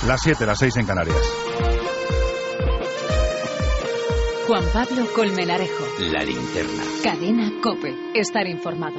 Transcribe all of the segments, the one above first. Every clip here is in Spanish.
Las 7, las 6 en Canarias. Juan Pablo Colmenarejo. La Linterna. Cadena COPE. Estar informado.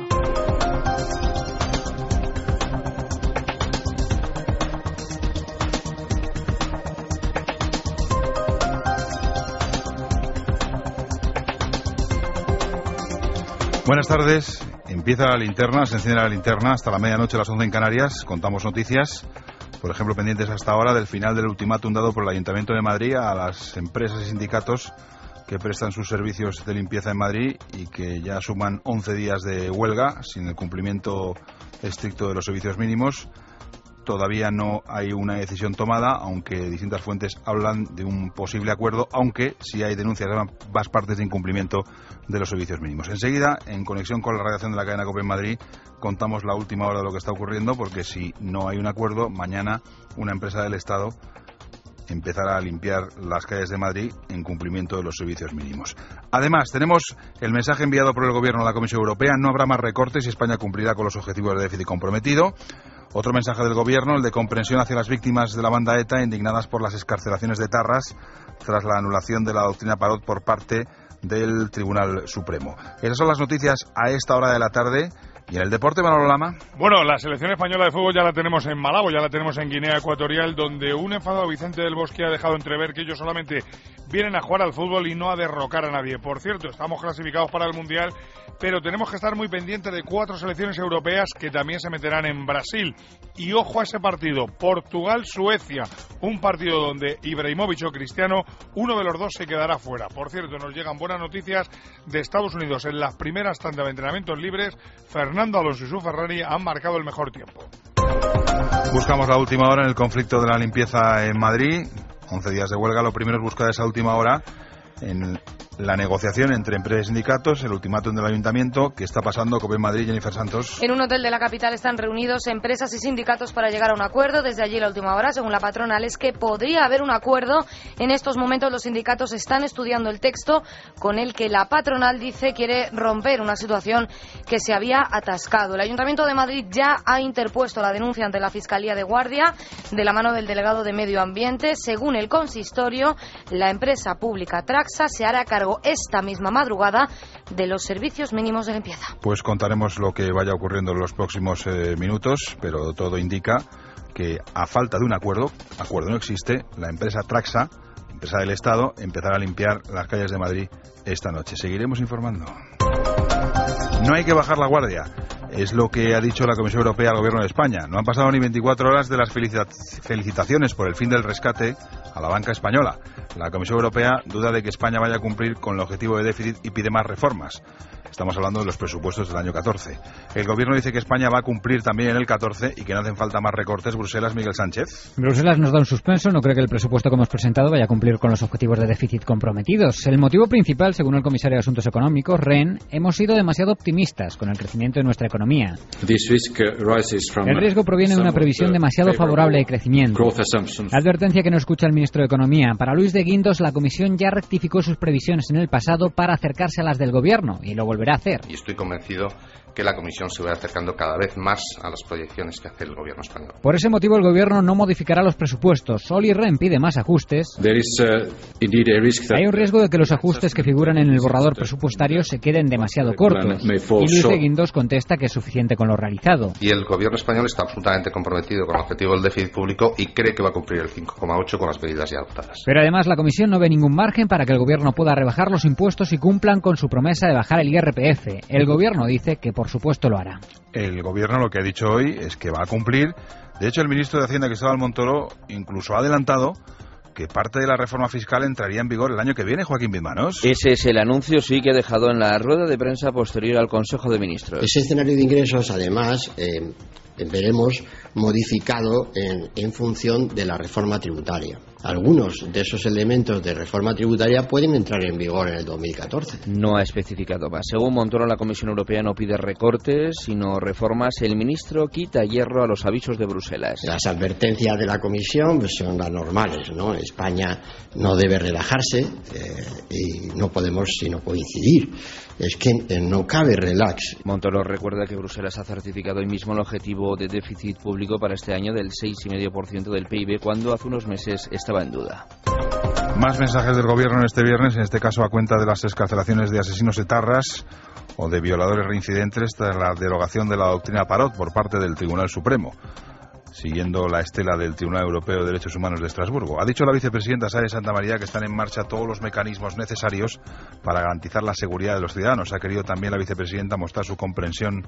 Buenas tardes. Empieza la linterna, se enciende la linterna hasta la medianoche, las 11 en Canarias. Contamos noticias, por ejemplo, pendientes hasta ahora del final del ultimátum dado por el Ayuntamiento de Madrid a las empresas y sindicatos que prestan sus servicios de limpieza en Madrid y que ya suman 11 días de huelga sin el cumplimiento estricto de los servicios mínimos. Todavía no hay una decisión tomada, aunque distintas fuentes hablan de un posible acuerdo, aunque sí hay denuncias de ambas partes de incumplimiento de los servicios mínimos. Enseguida, en conexión con la redacción de la cadena COPE en Madrid, contamos la última hora de lo que está ocurriendo, porque si no hay un acuerdo, mañana una empresa del Estado empezará a limpiar las calles de Madrid en cumplimiento de los servicios mínimos. Además, tenemos el mensaje enviado por el Gobierno a la Comisión Europea: no habrá más recortes y España cumplirá con los objetivos de déficit comprometido. Otro mensaje del Gobierno, el de comprensión hacia las víctimas de la banda ETA indignadas por las excarcelaciones de Tarras tras la anulación de la doctrina Parot por parte del Tribunal Supremo. Esas son las noticias a esta hora de la tarde. ¿Y en el deporte, Manolo Lama? Bueno, la selección española de fútbol ya la tenemos en Malabo, ya la tenemos en Guinea Ecuatorial, donde un enfadado Vicente del Bosque ha dejado entrever que ellos solamente vienen a jugar al fútbol y no a derrocar a nadie. Por cierto, estamos clasificados para el Mundial, pero tenemos que estar muy pendientes de 4 selecciones europeas que también se meterán en Brasil. Y ojo a ese partido, Portugal-Suecia, un partido donde Ibrahimovic o Cristiano, uno de los dos se quedará fuera. Por cierto, nos llegan buenas noticias de Estados Unidos. En las primeras tandas de entrenamientos libres, Fernando Alonso y su Ferrari han marcado el mejor tiempo. Buscamos la última hora en el conflicto de la limpieza en Madrid. 11 días de huelga. Lo primero es buscar esa última hora en la negociación entre empresas y sindicatos, el ultimátum del Ayuntamiento. ¿Qué está pasando? COPE en Madrid, Jennifer Santos. En un hotel de la capital están reunidos empresas y sindicatos para llegar a un acuerdo. Desde allí la última hora, según la patronal, es que podría haber un acuerdo. En estos momentos los sindicatos están estudiando el texto con el que la patronal dice quiere romper una situación que se había atascado. El Ayuntamiento de Madrid ya ha interpuesto la denuncia ante la Fiscalía de Guardia de la mano del delegado de Medio Ambiente. Según el consistorio, la empresa pública Traxa se hará cargo esta misma madrugada de los servicios mínimos de limpieza. Pues contaremos lo que vaya ocurriendo en los próximos minutos, pero todo indica que a falta de un acuerdo no existe, la empresa Traxa, empresa del Estado, empezará a limpiar las calles de Madrid esta noche. Seguiremos informando. No hay que bajar la guardia, es lo que ha dicho la Comisión Europea al Gobierno de España. No han pasado ni 24 horas de las felicitaciones por el fin del rescate a la banca española. La Comisión Europea duda de que España vaya a cumplir con el objetivo de déficit y pide más reformas. Estamos hablando de los presupuestos del año 14. El Gobierno dice que España va a cumplir también en el 14 y que no hacen falta más recortes. Bruselas, Miguel Sánchez. Bruselas nos da un suspenso, no cree que el presupuesto que hemos presentado vaya a cumplir con los objetivos de déficit comprometidos. El motivo principal, según el comisario de Asuntos Económicos, Rehn, hemos sido demasiado optimistas con el crecimiento de nuestra economía. El riesgo proviene de una previsión demasiado favorable de crecimiento. La advertencia que nos escucha el ministro de Economía. Para Luis de Guindos, la Comisión ya rectificó sus previsiones en el pasado para acercarse a las del Gobierno y lo volverá a hacer. Y estoy convencido que la Comisión se va acercando cada vez más a las proyecciones que hace el Gobierno español. Por ese motivo, el Gobierno no modificará los presupuestos. Olli Rehn pide más ajustes. Hay un riesgo de que los ajustes que figuran en el borrador presupuestario se queden demasiado cortos. Y Luis de Guindos contesta que es suficiente con lo realizado. Y el Gobierno español está absolutamente comprometido con el objetivo del déficit público y cree que va a cumplir el 5,8 con las medidas ya adoptadas. Pero además la Comisión no ve ningún margen para que el Gobierno pueda rebajar los impuestos y cumplan con su promesa de bajar el IRPF. El Gobierno dice que por supuesto lo hará. El Gobierno lo que ha dicho hoy es que va a cumplir. De hecho, el ministro de Hacienda, Cristóbal Montoro, incluso ha adelantado que parte de la reforma fiscal entraría en vigor el año que viene. Joaquín Bizmanos. Ese es el anuncio, sí, que ha dejado en la rueda de prensa posterior al Consejo de Ministros. Ese escenario de ingresos, además, veremos modificado en función de la reforma tributaria. Algunos de esos elementos de reforma tributaria pueden entrar en vigor en el 2014. No ha especificado más. Según Montoro, la Comisión Europea no pide recortes, sino reformas. El ministro quita hierro a los avisos de Bruselas. Las advertencias de la Comisión pues, son las normales, ¿no? España no debe relajarse y no podemos sino coincidir. Es que no cabe relax. Montoro recuerda que Bruselas ha certificado hoy mismo el objetivo objetivo de déficit público para este año del 6,5% del PIB, cuando hace unos meses estaba en duda. Más mensajes del gobierno en este viernes, en este caso a cuenta de las excarcelaciones de asesinos etarras o de violadores reincidentes tras la derogación de la doctrina Parot por parte del Tribunal Supremo, siguiendo la estela del Tribunal Europeo de Derechos Humanos de Estrasburgo. Ha dicho la vicepresidenta Sáenz de Santamaría que están en marcha todos los mecanismos necesarios para garantizar la seguridad de los ciudadanos. Ha querido también la vicepresidenta mostrar su comprensión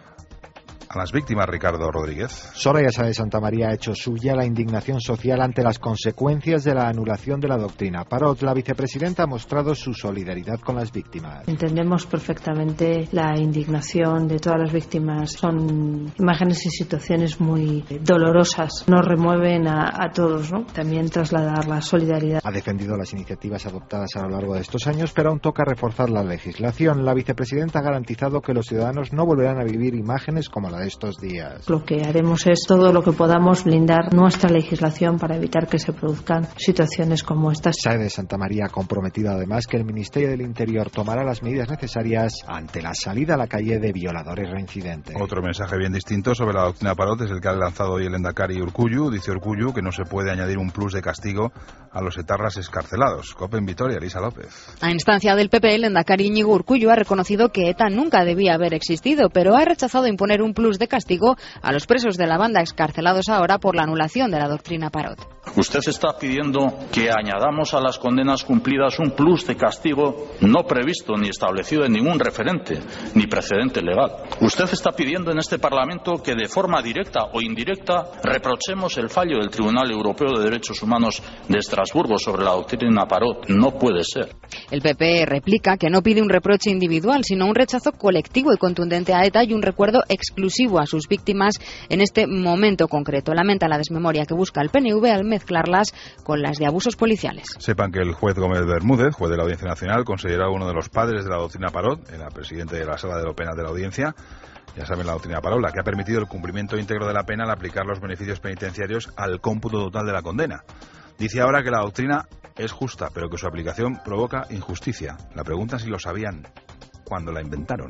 a las víctimas. Ricardo Rodríguez. Soraya Sáenz de Santamaría ha hecho suya la indignación social ante las consecuencias de la anulación de la doctrina Parot. La vicepresidenta ha mostrado su solidaridad con las víctimas. Entendemos perfectamente la indignación de todas las víctimas. Son imágenes y situaciones muy dolorosas. Nos remueven a todos, ¿no? También trasladar la solidaridad. Ha defendido las iniciativas adoptadas a lo largo de estos años, pero aún toca reforzar la legislación. La vicepresidenta ha garantizado que los ciudadanos no volverán a vivir imágenes como la de estos días. Lo que haremos es todo lo que podamos blindar nuestra legislación para evitar que se produzcan situaciones como estas. Sáenz de Santamaría ha comprometido además que el Ministerio del Interior tomará las medidas necesarias ante la salida a la calle de violadores reincidentes. Otro mensaje bien distinto sobre la doctrina Parot es el que ha lanzado hoy el lehendakari Urkullu. Dice Urkullu que no se puede añadir un plus de castigo a los etarras excarcelados. COPE en Vitoria, Elisa López. A instancia del PP, el lehendakari Iñigo Urkullu ha reconocido que ETA nunca debía haber existido, pero ha rechazado imponer un plus de castigo a los presos de la banda excarcelados ahora por la anulación de la doctrina Parot. Usted está pidiendo que añadamos a las condenas cumplidas un plus de castigo no previsto ni establecido en ningún referente ni precedente legal. Usted está pidiendo en este Parlamento que de forma directa o indirecta reprochemos el fallo del Tribunal Europeo de Derechos Humanos de Estrasburgo sobre la doctrina Parot. No puede ser. El PP replica que no pide un reproche individual, sino un rechazo colectivo y contundente a ETA y un recuerdo exclusivo a sus víctimas en este momento concreto. Lamenta la desmemoria que busca el PNV al mezclarlas con las de abusos policiales. Sepan que el juez Gómez Bermúdez, juez de la Audiencia Nacional, considerado uno de los padres de la doctrina Parot, era presidente de la Sala de lo Penal de la Audiencia. Ya saben, la doctrina Parot, la que ha permitido el cumplimiento íntegro de la pena al aplicar los beneficios penitenciarios al cómputo total de la condena. Dice ahora que la doctrina es justa, pero que su aplicación provoca injusticia. La pregunta es si lo sabían cuando la inventaron,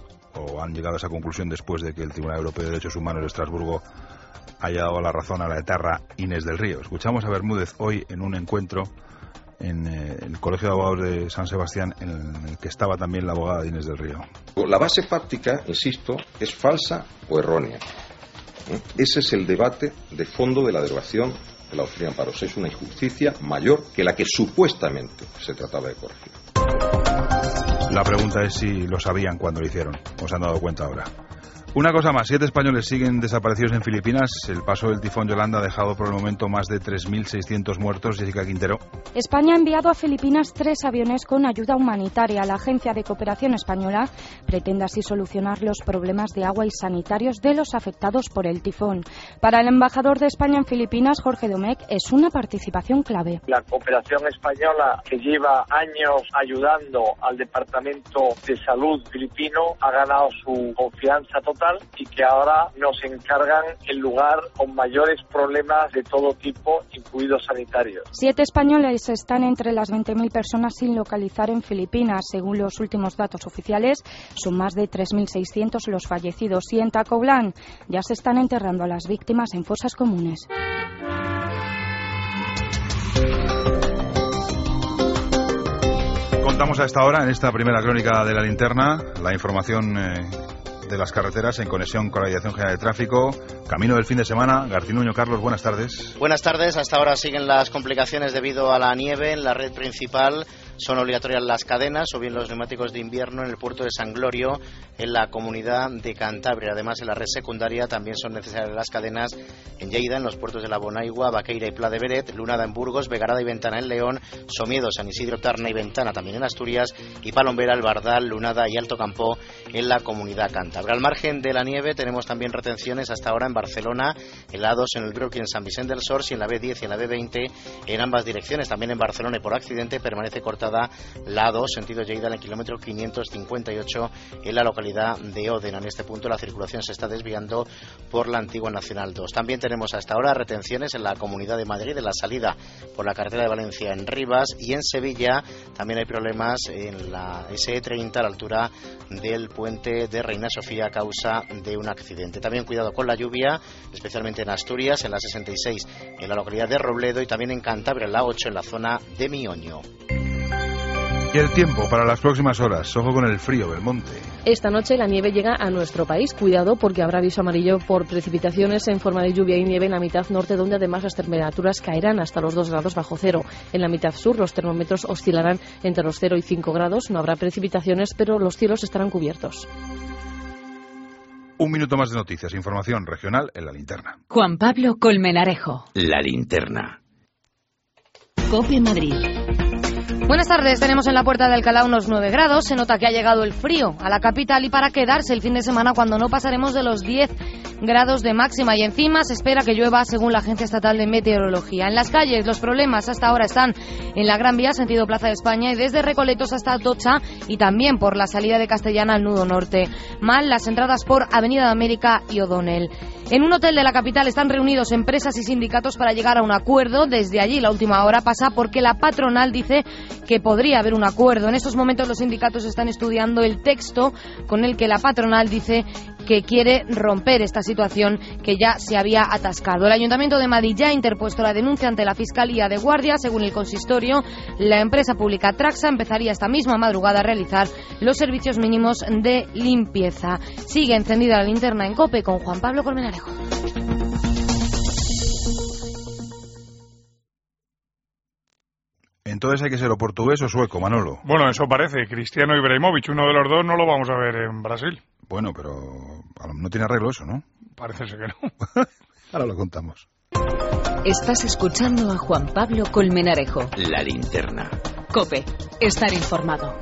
o han llegado a esa conclusión después de que el Tribunal Europeo de Derechos Humanos de Estrasburgo haya dado la razón a la etarra Inés del Río. Escuchamos a Bermúdez hoy en un encuentro en el Colegio de Abogados de San Sebastián, en el que estaba también la abogada de Inés del Río. La base fáctica, insisto, es falsa o errónea. Ese es el debate de fondo de la derogación de la doctrina Parot. Es una injusticia mayor que la que supuestamente se trataba de corregir. La pregunta es si lo sabían cuando lo hicieron, o se han dado cuenta ahora. Una cosa más, 7 españoles siguen desaparecidos en Filipinas. El paso del tifón Yolanda ha dejado por el momento más de 3.600 muertos. Jessica Quintero. España ha enviado a Filipinas 3 aviones con ayuda humanitaria. La Agencia de Cooperación Española pretende así solucionar los problemas de agua y sanitarios de los afectados por el tifón. Para el embajador de España en Filipinas, Jorge Domecq, es una participación clave. La cooperación española, que lleva años ayudando al Departamento de Salud filipino, ha ganado su confianza total y que ahora nos encargan el lugar con mayores problemas de todo tipo, incluidos sanitarios. 7 españoles están entre las 20.000 personas sin localizar en Filipinas. Según los últimos datos oficiales, son más de 3.600 los fallecidos. Y en Tacoblan ya se están enterrando a las víctimas en fosas comunes. Contamos a esta hora, en esta primera crónica de la linterna, la información de las carreteras en conexión con la Dirección General de Tráfico. Camino del fin de semana. Garcinuño, Carlos, buenas tardes. Buenas tardes. Hasta ahora siguen las complicaciones debido a la nieve en la red principal. Son obligatorias las cadenas o bien los neumáticos de invierno en el puerto de San Glorio, en la comunidad de Cantabria. Además, en la red secundaria también son necesarias las cadenas en Lleida, en los puertos de La Bonaigua, Baqueira y Pla de Beret, Lunada en Burgos, Vegarada y Ventana en León, Somiedo, San Isidro, Tarna y Ventana también en Asturias, y Palombera, El Bardal, Lunada y Alto Campo en la comunidad cántabra. Al margen de la nieve tenemos también retenciones hasta ahora en Barcelona, en la A2 en el Bruc y en San Vicente del Sors, y en la B10 y en la B20 en ambas direcciones. También en Barcelona, y por accidente permanece cortada cortada la A2, sentido Lleida, en el kilómetro 558 en la localidad de Ódena. En este punto la circulación se está desviando por la antigua Nacional 2. También tenemos hasta ahora retenciones en la Comunidad de Madrid, en la salida por la carretera de Valencia en Rivas, y en Sevilla también hay problemas en la SE30 a la altura del puente de Reina Sofía a causa de un accidente. También cuidado con la lluvia, especialmente en Asturias, en la 66 en la localidad de Robledo, y también en Cantabria, en la 8 en la zona de Mioño. Y el tiempo para las próximas horas. Ojo con el frío, Belmonte. Esta noche la nieve llega a nuestro país. Cuidado, porque habrá aviso amarillo por precipitaciones en forma de lluvia y nieve en la mitad norte, donde además las temperaturas caerán hasta los 2 grados bajo cero. En la mitad sur los termómetros oscilarán entre los 0 y 5 grados. No habrá precipitaciones, pero los cielos estarán cubiertos. Un minuto más de noticias. Información regional en La Linterna. Juan Pablo Colmenarejo. La Linterna. COPE Madrid. Buenas tardes, tenemos en la Puerta de Alcalá unos 9 grados, se nota que ha llegado el frío a la capital y para quedarse el fin de semana, cuando no pasaremos de los 10 grados de máxima, y encima se espera que llueva según la Agencia Estatal de Meteorología. En las calles los problemas hasta ahora están en la Gran Vía, sentido Plaza de España, y desde Recoletos hasta Atocha, y también por la salida de Castellana al nudo norte. Mal las entradas por Avenida de América y O'Donnell. En un hotel de la capital están reunidos empresas y sindicatos para llegar a un acuerdo. Desde allí la última hora pasa porque la patronal dice que podría haber un acuerdo. En estos momentos los sindicatos están estudiando el texto con el que la patronal dice que quiere romper esta situación que ya se había atascado. El Ayuntamiento de Madrid ya ha interpuesto la denuncia ante la Fiscalía de Guardia. Según el consistorio, la empresa pública Traxa empezaría esta misma madrugada a realizar los servicios mínimos de limpieza. Sigue encendida la linterna en COPE con Juan Pablo Colmenarejo. Entonces hay que ser o portugués o sueco, Manolo. Bueno, eso parece. Cristiano Ibrahimovic, uno de los dos, no lo vamos a ver en Brasil. Bueno, pero no tiene arreglo eso, ¿no? Parece ser que no. Ahora lo contamos. Estás escuchando a Juan Pablo Colmenarejo. La Linterna. COPE. Estar informado.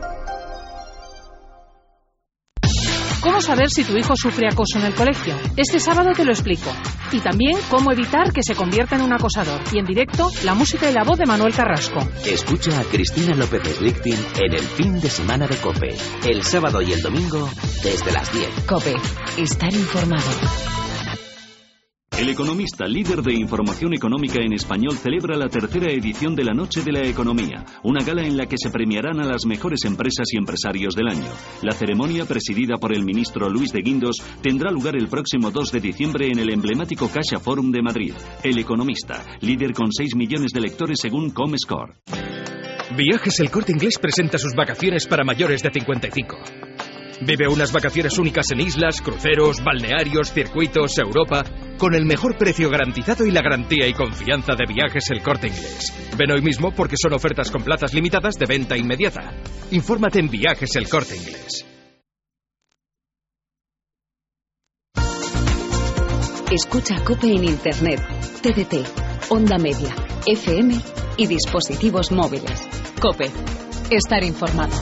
¿Cómo saber si tu hijo sufre acoso en el colegio? Este sábado te lo explico. Y también cómo evitar que se convierta en un acosador. Y en directo, la música y la voz de Manuel Carrasco. Escucha a Cristina López Slichting en el fin de semana de COPE. El sábado y el domingo, desde las 10. COPE. Estar informado. El Economista, líder de información económica en español, celebra la tercera edición de la Noche de la Economía, una gala en la que se premiarán a las mejores empresas y empresarios del año. La ceremonia, presidida por el ministro Luis de Guindos, tendrá lugar el próximo 2 de diciembre en el emblemático Caixa Forum de Madrid. El Economista, líder con 6 millones de lectores según Comscore. Viajes El Corte Inglés presenta sus vacaciones para mayores de 55. Vive unas vacaciones únicas en islas, cruceros, balnearios, circuitos, Europa, con el mejor precio garantizado y la garantía y confianza de Viajes El Corte Inglés. Ven hoy mismo porque son ofertas con plazas limitadas de venta inmediata. Infórmate en Viajes El Corte Inglés. Escucha COPE en Internet, TDT, Onda Media, FM y dispositivos móviles. COPE. Estar informado.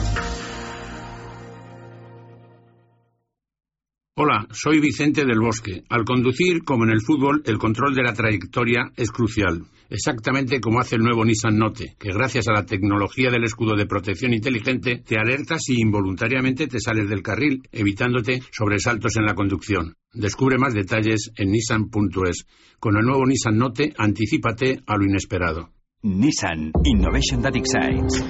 Hola, soy Vicente del Bosque. Al conducir, como en el fútbol, el control de la trayectoria es crucial. Exactamente como hace el nuevo Nissan Note, que gracias a la tecnología del escudo de protección inteligente te alerta si involuntariamente te sales del carril, evitándote sobresaltos en la conducción. Descubre más detalles en nissan.es. Con el nuevo Nissan Note, anticípate a lo inesperado. Nissan Innovation That Excites.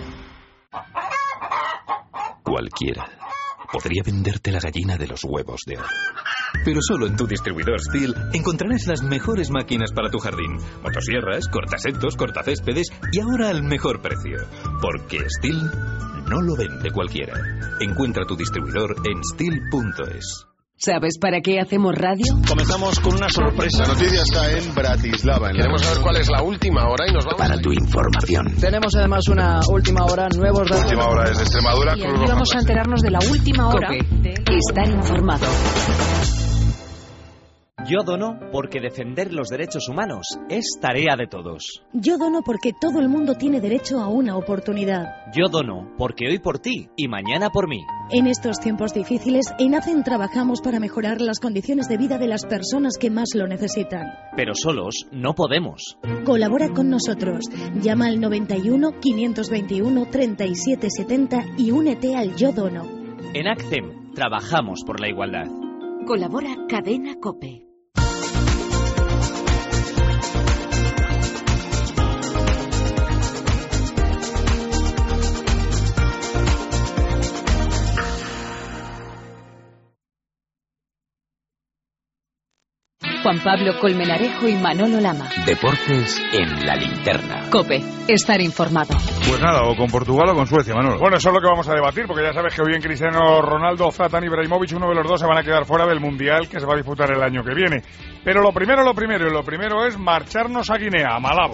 Cualquiera podría venderte la gallina de los huevos de oro. Pero solo en tu distribuidor STIHL encontrarás las mejores máquinas para tu jardín. Motosierras, cortasectos, cortacéspedes y ahora al mejor precio. Porque STIHL no lo vende cualquiera. Encuentra tu distribuidor en STIHL.es. ¿Sabes para qué hacemos radio? Comenzamos con una sorpresa. La noticia está en Bratislava. Queremos saber cuál es la última hora y nos vamos... Para tu información. Tenemos además una última hora, nuevos datos. La última hora es de Extremadura. Y aquí vamos a enterarnos de la última hora. COPE. Estar informado. Yo dono porque defender los derechos humanos es tarea de todos. Yo dono porque todo el mundo tiene derecho a una oportunidad. Yo dono porque hoy por ti y mañana por mí. En estos tiempos difíciles, en ACEN trabajamos para mejorar las condiciones de vida de las personas que más lo necesitan. Pero solos no podemos. Colabora con nosotros. Llama al 91 521 3770 y únete al Yo Dono. En ACCEM trabajamos por la igualdad. Colabora Cadena COPE. Juan Pablo Colmenarejo y Manolo Lama. Deportes en la linterna. COPE, estar informado. Pues nada, o con Portugal o con Suecia, Manolo. Bueno, eso es lo que vamos a debatir, porque ya sabes que hoy en Cristiano Ronaldo, Zlatan Ibrahimovic, uno de los dos se van a quedar fuera del Mundial que se va a disputar el año que viene. Pero lo primero es marcharnos a Guinea, a Malabo.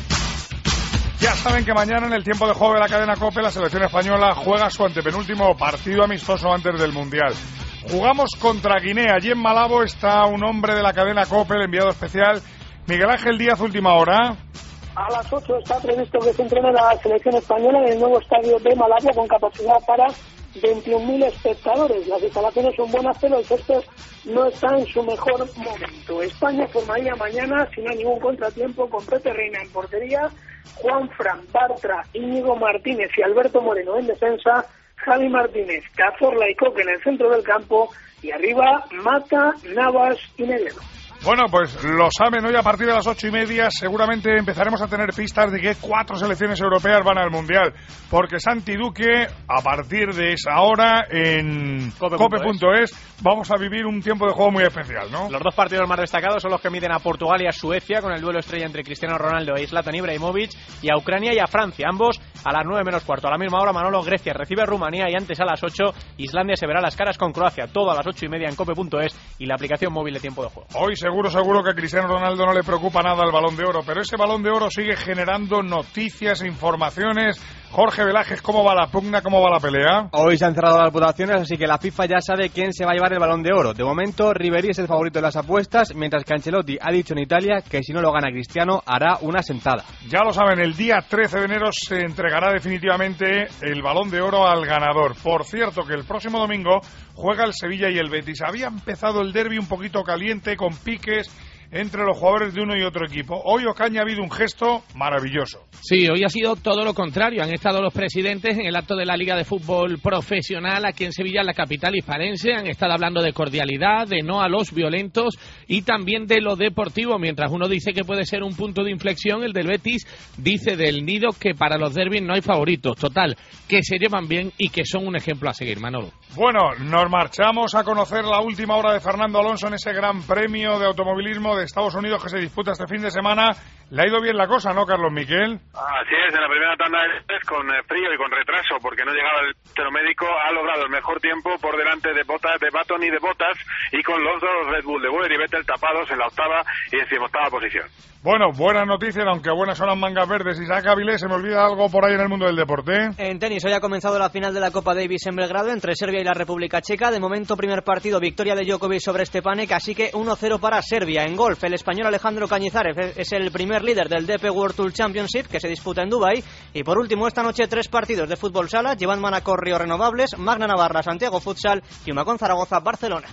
Ya saben que mañana en el tiempo de juego de la cadena COPE la selección española juega su antepenúltimo partido amistoso antes del Mundial. Jugamos contra Guinea. Allí en Malabo está un hombre de la cadena COPE, el enviado especial, Miguel Ángel Díaz, última hora. A las 8 está previsto que se entrene la selección española en el nuevo estadio de Malabo con capacidad para 21.000 espectadores. Las instalaciones son buenas, pero el césped no está en su mejor momento. España formaría mañana, si no hay ningún contratiempo, con Pepe Reina en portería, Juanfran, Bartra, Íñigo Martínez y Alberto Moreno en defensa, Javi Martínez, Cazorla y Coque en el centro del campo y arriba Mata, Navas y Negredo. Bueno, pues lo saben, hoy a partir de las 8:30 seguramente empezaremos a tener pistas de que 4 selecciones europeas van al Mundial, porque Santi Duque, a partir de esa hora en cope.es vamos a vivir un tiempo de juego muy especial, ¿no? Los dos partidos más destacados son los que miden a Portugal y a Suecia, con el duelo estrella entre Cristiano Ronaldo e Zlatan Ibrahimovic, y a Ucrania y a Francia, ambos a las 9 menos cuarto. A la misma hora, Manolo, Grecia recibe a Rumanía, y antes a las 8 Islandia se verá las caras con Croacia, todo a las 8:30 en cope.es y la aplicación móvil de tiempo de juego. Hoy seguro que a Cristiano Ronaldo no le preocupa nada el Balón de Oro, pero ese Balón de Oro sigue generando noticias e informaciones. Jorge Velázquez, ¿cómo va la pugna, cómo va la pelea? Hoy se han cerrado las votaciones, así que la FIFA ya sabe quién se va a llevar el Balón de Oro. De momento, Ribéry es el favorito de las apuestas, mientras que Ancelotti ha dicho en Italia que si no lo gana Cristiano, hará una sentada. Ya lo saben, el día 13 de enero se entregará definitivamente el Balón de Oro al ganador. Por cierto, que el próximo domingo juega el Sevilla y el Betis. Había empezado el derbi un poquito caliente, con piques entre los jugadores de uno y otro equipo. Hoy Ocaña ha habido un gesto maravilloso. Sí, hoy ha sido todo lo contrario. Han estado los presidentes en el acto de la Liga de Fútbol Profesional aquí en Sevilla, en la capital hispalense. Han estado hablando de cordialidad, de no a los violentos y también de lo deportivo. Mientras uno dice que puede ser un punto de inflexión, el del Betis dice del Nido que para los derbis no hay favoritos. Total, que se llevan bien y que son un ejemplo a seguir, Manolo. Bueno, nos marchamos a conocer la última hora de Fernando Alonso en ese gran premio de automovilismo de Estados Unidos que se disputa este fin de semana. Le ha ido bien la cosa, ¿no, Carlos Miquel? Así es, en la primera tanda de test, con frío y con retraso, porque no llegaba el centro médico, ha logrado el mejor tiempo por delante de Button y de Bottas, y con los dos Red Bull de Weber y Vettel tapados en la octava y decimoctava posición. Bueno, buenas noticias, aunque buenas son las mangas verdes. Isaac Avilés, ¿se me olvida algo por ahí en el mundo del deporte? En tenis, hoy ha comenzado la final de la Copa Davis en Belgrado entre Serbia y la República Checa. De momento, primer partido, victoria de Djokovic sobre Stepanek, así que 1-0 para Serbia. En golf, el español Alejandro Cañizares es el primer líder del DP World Tour Championship, que se disputa en Dubái. Y por último, esta noche 3 partidos de fútbol sala, Llevan Manacor, Río Renovables, Magna Navarra, Santiago Futsal y Humacón Zaragoza, Barcelona.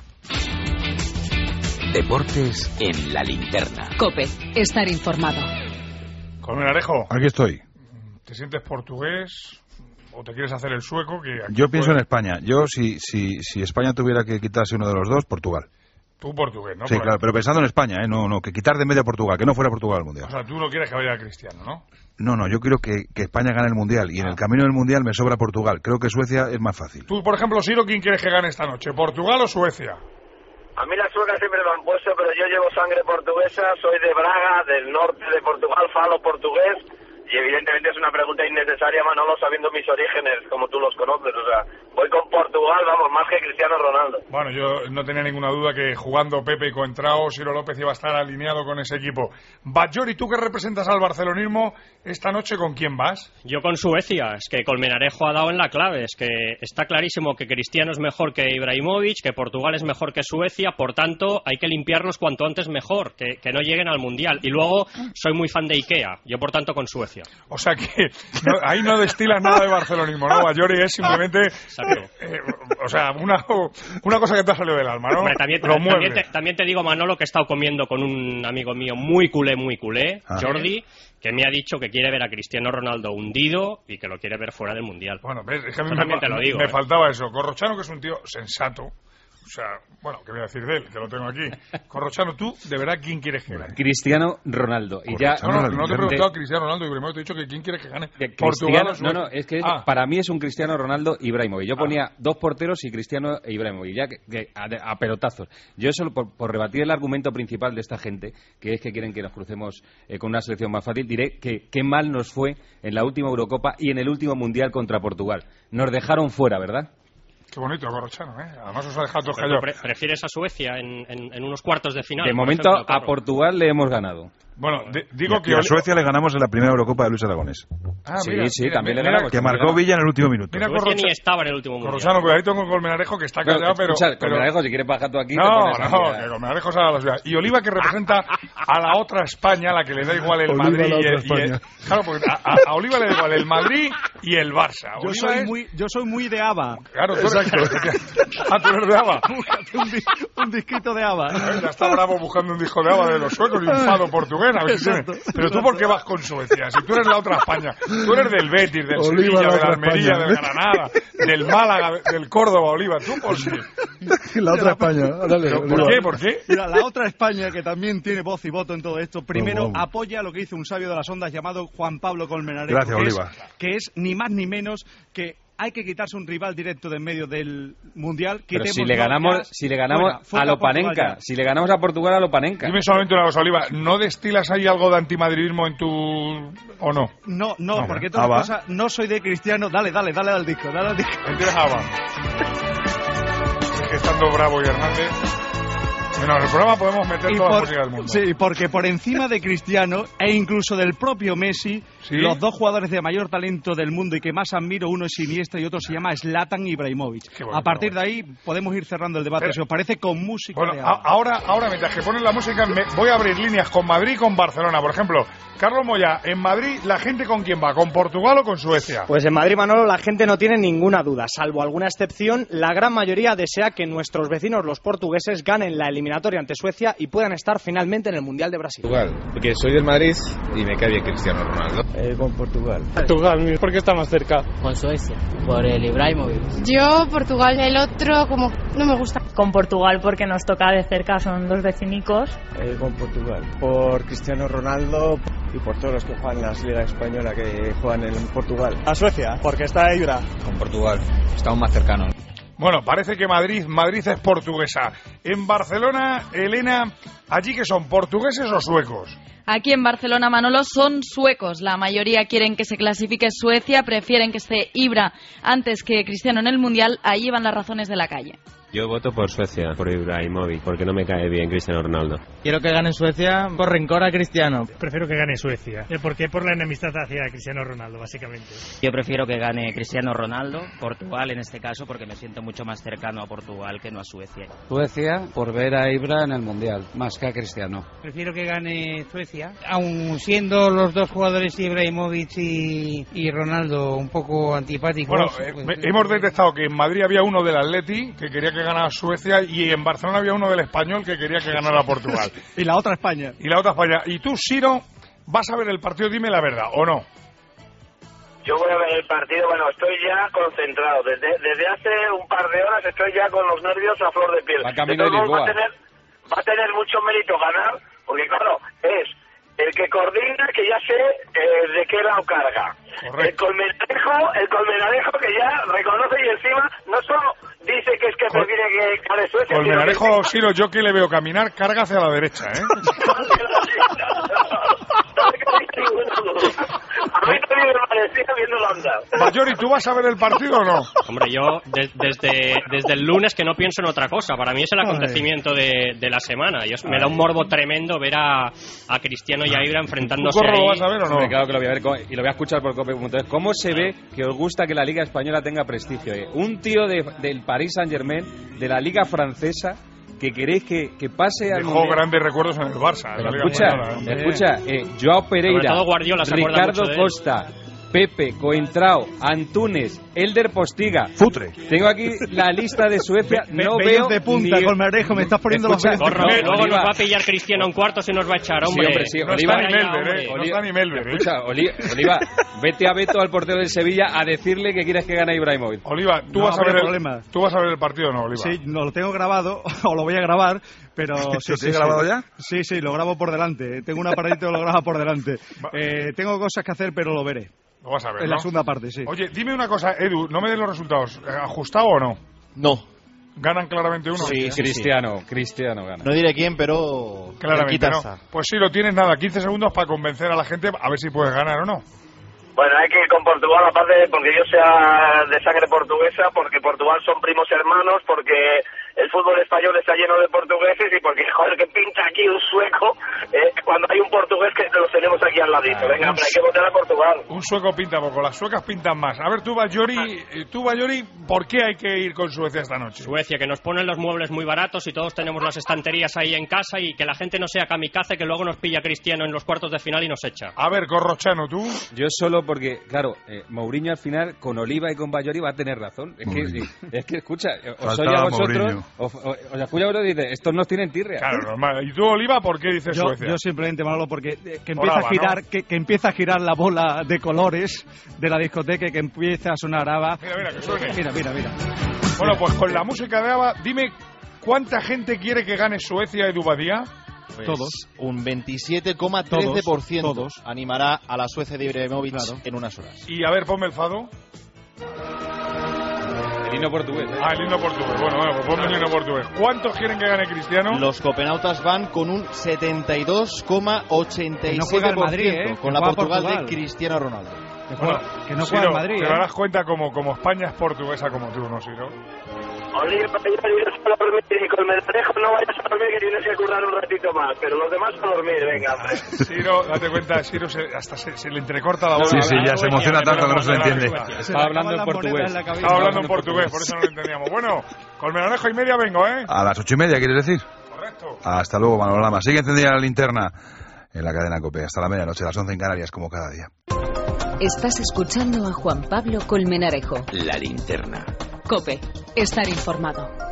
Deportes en la linterna. COPE, estar informado. Colmenarejo. Aquí estoy. ¿Te sientes portugués o te quieres hacer el sueco? Que yo pienso en España. Yo, si España tuviera que quitarse uno de los dos, Portugal. Tú portugués, ¿no? Sí, claro, pero pensando en España, no, que quitar de medio a Portugal, que no fuera Portugal al Mundial. O sea, tú no quieres que vaya Cristiano, ¿no? No, yo quiero que España gane el Mundial, y en el camino del Mundial me sobra Portugal. Creo que Suecia es más fácil. Tú, por ejemplo, Siro, ¿quién quieres que gane esta noche? ¿Portugal o Suecia? A mí las suecas siempre lo han puesto, pero yo llevo sangre portuguesa, soy de Braga, del norte de Portugal, falo portugués, y evidentemente es una pregunta innecesaria, Manolo, sabiendo mis orígenes, como tú los conoces, o sea, Voy con Portugal, vamos, más que Cristiano Ronaldo. Bueno, yo no tenía ninguna duda que jugando Pepe y Coentrao, Ciro López iba a estar alineado con ese equipo. Batllori, tú que representas al barcelonismo, esta noche, ¿con quién vas? Yo con Suecia. Es que Colmenarejo ha dado en la clave. Es que está clarísimo que Cristiano es mejor que Ibrahimovic, que Portugal es mejor que Suecia. Por tanto, hay que limpiarlos cuanto antes mejor, que no lleguen al Mundial. Y luego, soy muy fan de Ikea. Yo, por tanto, con Suecia. O sea que ahí no destilas nada de barcelonismo, ¿no? Batllori es simplemente... o sea, una cosa que te ha salido del alma, ¿no? Hombre, también te digo, Manolo, que he estado comiendo con un amigo mío muy culé, Jordi, que me ha dicho que quiere ver a Cristiano Ronaldo hundido y que lo quiere ver fuera del Mundial. Bueno, ves, es que a mí también te lo digo. Me faltaba eso. Corrochano, que es un tío sensato. O sea, bueno, ¿qué voy a decir de él? Que lo tengo aquí. Corrochano, tú, de verdad, ¿quién quieres que gane? Cristiano Ronaldo. Y ya, no te he preguntado a Cristiano Ronaldo y primero te he dicho que quién quieres que gane. Portugal o Suecia. No, es que para mí es un Cristiano Ronaldo Ibrahimovic. Yo ponía dos porteros y Cristiano e Ibrahimovic, ya que a pelotazos. Yo eso, por rebatir el argumento principal de esta gente, que es que quieren que nos crucemos con una selección más fácil, diré que qué mal nos fue en la última Eurocopa y en el último Mundial contra Portugal. Nos dejaron fuera, ¿verdad? Qué bonito, Corrochano, ¿eh? Además os ha dejado todos callados. ¿Prefieres a Suecia en unos cuartos de final? De momento, ejemplo, claro. A Portugal le hemos ganado. Bueno, digo que... a Suecia le ganamos en la primera Eurocopa de Luis Aragonés. Sí, también le ganamos. Que marcó Villa en el último minuto. Mira, Suecia ni estaba en el último minuto. Corrochano, cuidadito con Colmenarejo, que está callado, pero... Colmenarejo, si quieres bajar tú aquí... No, que Colmenarejo se haga la ciudad. Y Oliva, que representa a la otra España, a la que le da igual el Madrid y el... Claro, porque a Oliva le da igual el Madrid y el Barça. Yo soy muy de ABBA. Claro, tú eres de ABBA. Un disquito de ABBA. Ya está bravo buscando un disco de ABBA de los suecos y un fado portugués. A ver si tiene. Pero tú, ¿por qué vas con Suecia? Si tú eres la otra España. Tú eres del Betis, del Sevilla, de la Almería, del Granada, del Málaga, del Córdoba, Oliva. ¿Tú por qué? La otra España. Dale, ¿Por qué? Mira, la otra España, que también tiene voz y voto en todo esto, primero apoya lo que dice un sabio de las ondas llamado Juan Pablo Colmenarejo. Gracias, Oliva. Que es ni más ni menos que... Hay que quitarse un rival directo de en medio del Mundial. Pero si le ganamos a Lopanenka, si le ganamos a Portugal a Lopanenka. Dime solamente una cosa, Oliva, ¿no destilas ahí algo de antimadridismo en tu... o no? No, porque todas las cosas, no soy de Cristiano. Dale al disco. ¿Entiendes, Ava? Es que estando Bravo y Hernández... Bueno, en el programa podemos meter toda la música del mundo. Sí, porque por encima de Cristiano e incluso del propio Messi, los dos jugadores de mayor talento del mundo y que más admiro, uno es Iniesta y otro se llama Zlatan Ibrahimovic. A partir de ahí podemos ir cerrando el debate, si os parece, con música. Bueno, ahora mientras que ponen la música, voy a abrir líneas con Madrid y con Barcelona. Por ejemplo, Carlos Moya, en Madrid, ¿la gente con quién va? ¿Con Portugal o con Suecia? Pues en Madrid, Manolo, la gente no tiene ninguna duda. Salvo alguna excepción, la gran mayoría desea que nuestros vecinos, los portugueses, ganen la eliminatoria ante Suecia y puedan estar finalmente en el Mundial de Brasil. Portugal, porque soy del Madrid y me cae bien Cristiano Ronaldo. Con Portugal. Portugal, porque está más cerca. Con Suecia, por el Ibrahimovic. Yo, Portugal, el otro, como no me gusta. Con Portugal, porque nos toca de cerca, son dos vecinicos. Con Portugal. Por Cristiano Ronaldo y por todos los que juegan en la Liga Española que juegan en Portugal. A Suecia, porque está Ibra. Con Portugal, estamos más cercanos. Bueno, parece que Madrid es portuguesa. En Barcelona, Elena, ¿allí que son, portugueses o suecos? Aquí en Barcelona, Manolo, son suecos. La mayoría quieren que se clasifique Suecia, prefieren que esté Ibra antes que Cristiano en el Mundial. Ahí van las razones de la calle. Yo voto por Suecia, por Ibrahimovic, porque no me cae bien Cristiano Ronaldo. Quiero que gane Suecia por rencor a Cristiano. Prefiero que gane Suecia, porque por la enemistad hacia Cristiano Ronaldo, básicamente. Yo prefiero que gane Cristiano Ronaldo, Portugal en este caso, porque me siento mucho más cercano a Portugal que no a Suecia. Suecia, por ver a Ibra en el Mundial, más que a Cristiano. Prefiero que gane Suecia, aun siendo los dos jugadores Ibrahimovic y Ronaldo un poco antipáticos. Bueno, hemos detectado que en Madrid había uno del Atleti que quería que ganara Suecia y en Barcelona había uno del Español que quería que ganara Portugal. Y la otra España. Y tú, Ciro, ¿vas a ver el partido? Dime la verdad, ¿o no? Yo voy a ver el partido, bueno, estoy ya concentrado. Desde hace un par de horas estoy ya con los nervios a flor de piel. Va camino de Lisboa. Va a tener mucho mérito ganar, porque claro, es el que coordina, que ya sé de qué lado carga. Correcto. El colmenarejo que ya reconoce y encima no solo dice que es que prefiere que gane Suecia. Colmenarejo, Ciro, yo que le veo caminar, carga hacia la derecha, ¿eh? A mí también Bayori permanecía viéndolo andar. Bayori, ¿tú vas a ver el partido o no? Hombre, yo desde el lunes que no pienso en otra cosa. Para mí es el acontecimiento de la semana. Me da un morbo tremendo ver a Cristiano y a Ibra enfrentándose ahí. ¿Lo vas a ver o no? Claro que lo voy a ver y lo voy a escuchar por Cope.es. ¿Cómo se ve que os gusta que la Liga Española tenga prestigio? Un tío del Paris Saint-Germain, de la Liga Francesa, que queréis que pase al Dejó grandes recuerdos en el Barça. Pero escucha, Joao Pereira, Ricardo Costa, Pepe, Coentrao, Antunes, Elder Postiga. Futre. Tengo aquí la lista de Suecia. No veo de punta, Colmenarejo, me estás poniendo los Luego nos va a pillar Cristiano en cuartos y nos va a echar, hombre. Sí, no Oliva, está ni Melber, Escucha, Oliva, vete a Beto, al portero del Sevilla, a decirle que quieres que gane Ibrahimovic. Oliva, ¿tú vas a ver el partido o no, Oliva? Sí, no lo tengo grabado, o lo voy a grabar, pero... ¿Lo tienes grabado ya? Sí, lo grabo por delante. Tengo un aparatito que lo graba por delante. Tengo cosas que hacer, pero lo veré. Lo vas a ver, en la segunda parte, sí. Oye, dime una cosa, Edu, no me des los resultados. ¿Ajustado o no? No. ¿Ganan claramente uno? Sí, Cristiano gana. No diré quién, pero... Claramente, ¿no? Pues sí, lo tienes, nada, 15 segundos para convencer a la gente a ver si puedes ganar o no. Bueno, hay que ir con Portugal, aparte porque yo sea de sangre portuguesa, porque Portugal son primos hermanos, porque el fútbol español está lleno de portugueses y porque, joder, que pinta aquí un sueco cuando hay un portugués que los tenemos aquí al ladito. Venga, hombre, hay que votar a Portugal. Un sueco pinta poco, las suecas pintan más. A ver, tú, Bayori, ¿por qué hay que ir con Suecia esta noche? Suecia, que nos ponen los muebles muy baratos y todos tenemos las estanterías ahí en casa y que la gente no sea kamikaze, que luego nos pilla Cristiano en los cuartos de final y nos echa. A ver, Corrochano, ¿tú? Yo solo porque, claro, Mourinho al final, con Oliva y con Bayori va a tener razón. Es que escucha, os oye a vosotros, os escucha a vosotros y dice, estos nos tienen tirria. Claro, normal. ¿Y tú, Oliva, por qué dices Suecia? Yo simplemente, Manolo, porque que empieza a girar la bola de colores de la discoteca y que empieza a sonar ABBA. Mira, que suene. Mira. Bueno, pues con la música de ABBA, dime, ¿cuánta gente quiere que gane Suecia, Edu Badía? Pues todos. Un 27,13% todos. Animará a la Suecia de Ibrahimovic en unas horas. Y a ver, ponme el fado. El himno portugués. El himno portugués. Bueno, pues ponme el himno portugués. ¿Cuántos quieren que gane Cristiano? Los copenautas van con un 72,87% con la Portugal de Cristiano Ronaldo. Que no juega en Madrid. Te darás cuenta como España es portuguesa como tú, ¿no, Ciro? Oliva, yo a dormir y con Melgarejo no vayas a dormir que tienes que currar un ratito más, pero los demás a dormir, venga. Ciro, date cuenta, Ciro hasta se le entrecorta la voz. Sí, ya se emociona tanto que no se le entiende. Estaba hablando en portugués. Estaba hablando en portugués, por eso no lo entendíamos. Bueno, con Melgarejo y media vengo, ¿eh? A las 8:30, ¿quieres decir? Correcto. Hasta luego, Manolo Lama. Sigue encendida la linterna en la cadena COPE. Hasta la medianoche, las 11 en Canarias, como cada día. Estás escuchando a Juan Pablo Colmenarejo. La linterna. COPE. Estar informado.